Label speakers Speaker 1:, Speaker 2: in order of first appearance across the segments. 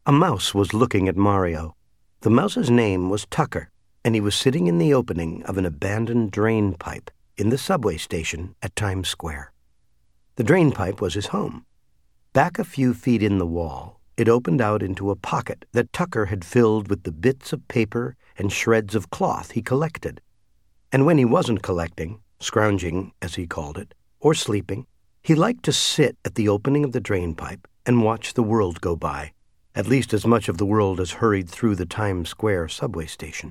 Speaker 1: A mouse was looking at Mario. The mouse's name was Tucker, and he was sitting in the opening of an abandoned drain pipe in the subway station at Times Square. The drain pipe was his home. Back a few feet in the wall, it opened out into a pocket that Tucker had filled with the bits of paper and shreds of cloth he collected. And when he wasn't collecting, scrounging, as he called it, or sleeping, he liked to sit at the opening of the drain pipe and watch the world go by, at least as much of the world as hurried through the Times Square subway station.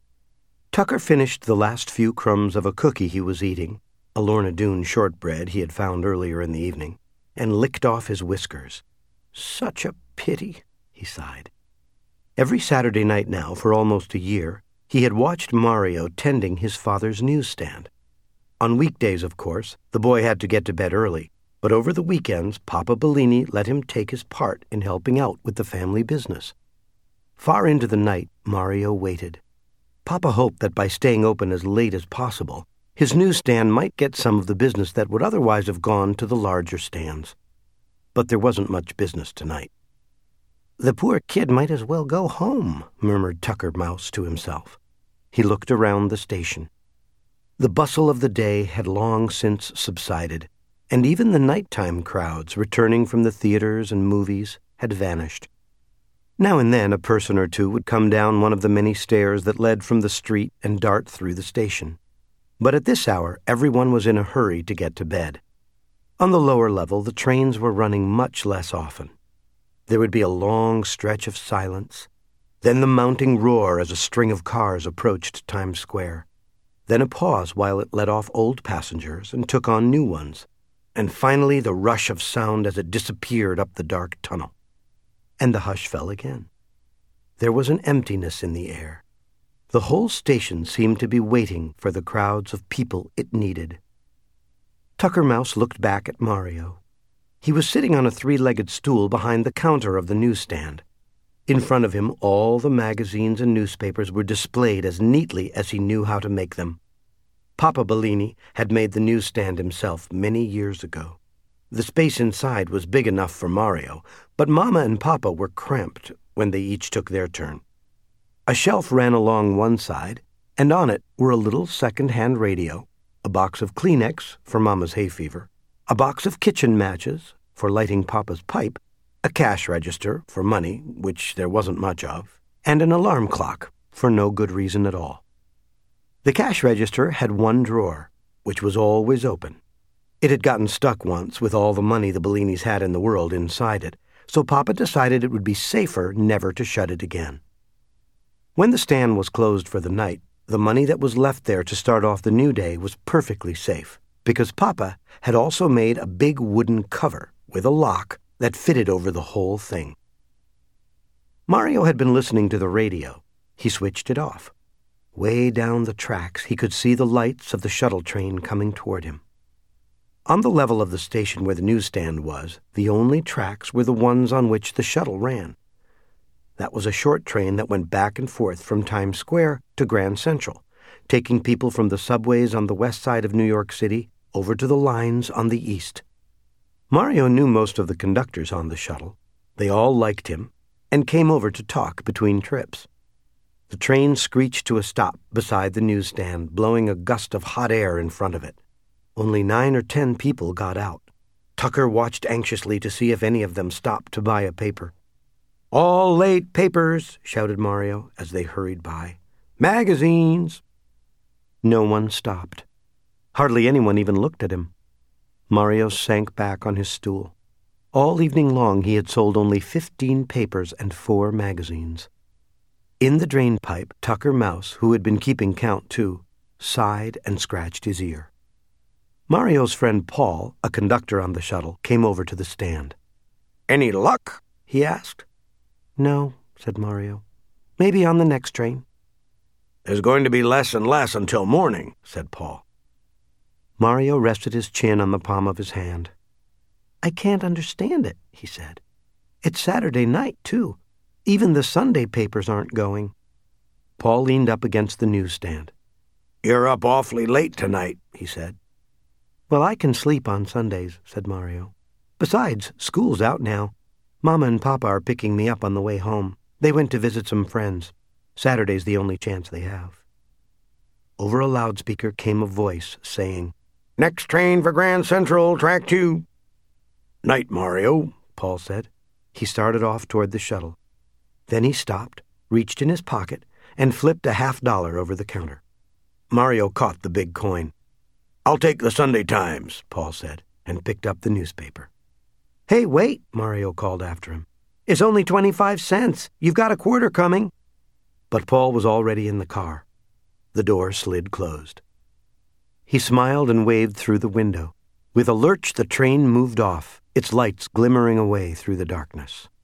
Speaker 1: Tucker finished the last few crumbs of a cookie he was eating, a Lorna Doone shortbread he had found earlier in the evening, and licked off his whiskers. Such a pity, he sighed. Every Saturday night now, for almost a year, he had watched Mario tending his father's newsstand. On weekdays, of course, the boy had to get to bed early, but over the weekends, Papa Bellini let him take his part in helping out with the family business. Far into the night, Mario waited. Papa hoped that by staying open as late as possible, his newsstand might get some of the business that would otherwise have gone to the larger stands. But there wasn't much business tonight. "The poor kid might as well go home," murmured Tucker Mouse to himself. He looked around the station. The bustle of the day had long since subsided, and even the nighttime crowds returning from the theaters and movies had vanished. Now and then a person or two would come down one of the many stairs that led from the street and dart through the station. But at this hour, everyone was in a hurry to get to bed. On the lower level, the trains were running much less often. There would be a long stretch of silence, then the mounting roar as a string of cars approached Times Square, then a pause while it let off old passengers and took on new ones, and finally the rush of sound as it disappeared up the dark tunnel. And the hush fell again. There was an emptiness in the air. The whole station seemed to be waiting for the crowds of people it needed. Tucker Mouse looked back at Mario. He was sitting on a three-legged stool behind the counter of the newsstand. In front of him, all the magazines and newspapers were displayed as neatly as he knew how to make them. Papa Bellini had made the newsstand himself many years ago. The space inside was big enough for Mario, but Mama and Papa were cramped when they each took their turn. A shelf ran along one side, and on it were a little second-hand radio, a box of Kleenex for Mama's hay fever, a box of kitchen matches for lighting Papa's pipe, a cash register for money, which there wasn't much of, and an alarm clock for no good reason at all. The cash register had one drawer, which was always open. It had gotten stuck once with all the money the Bellinis had in the world inside it, so Papa decided it would be safer never to shut it again. When the stand was closed for the night, the money that was left there to start off the new day was perfectly safe, because Papa had also made a big wooden cover with a lock that fitted over the whole thing. Mario had been listening to the radio. He switched it off. Way down the tracks, he could see the lights of the shuttle train coming toward him. On the level of the station where the newsstand was, the only tracks were the ones on which the shuttle ran. That was a short train that went back and forth from Times Square to Grand Central, taking people from the subways on the west side of New York City over to the lines on the east. Mario knew most of the conductors on the shuttle. They all liked him and came over to talk between trips. The train screeched to a stop beside the newsstand, blowing a gust of hot air in front of it. Only 9 or 10 people got out. Tucker watched anxiously to see if any of them stopped to buy a paper. "All late papers," shouted Mario as they hurried by. "Magazines." No one stopped. Hardly anyone even looked at him. Mario sank back on his stool. All evening long he had sold only 15 papers and 4 magazines. In the drain pipe, Tucker Mouse, who had been keeping count too, sighed and scratched his ear. Mario's friend Paul, a conductor on the shuttle, came over to the stand. "Any luck?" he asked. "No," said Mario. "Maybe on the next train." "There's going to be less and less until morning," said Paul. Mario rested his chin on the palm of his hand. "I can't understand it," he said. "It's Saturday night, too. Even the Sunday papers aren't going." Paul leaned up against the newsstand. "You're up awfully late tonight," he said. "Well, I can sleep on Sundays," said Mario. "Besides, school's out now. Mama and Papa are picking me up on the way home. They went to visit some friends. Saturday's the only chance they have." Over a loudspeaker came a voice saying, "Next train for Grand Central, track 2. "Night, Mario," Paul said. He started off toward the shuttle. Then he stopped, reached in his pocket, and flipped a $50 over the counter. Mario caught the big coin. "I'll take the Sunday Times," Paul said, and picked up the newspaper. "Hey, wait," Mario called after him. "It's only 25 cents. You've got a quarter coming." But Paul was already in the car. The door slid closed. He smiled and waved through the window. With a lurch, the train moved off, its lights glimmering away through the darkness.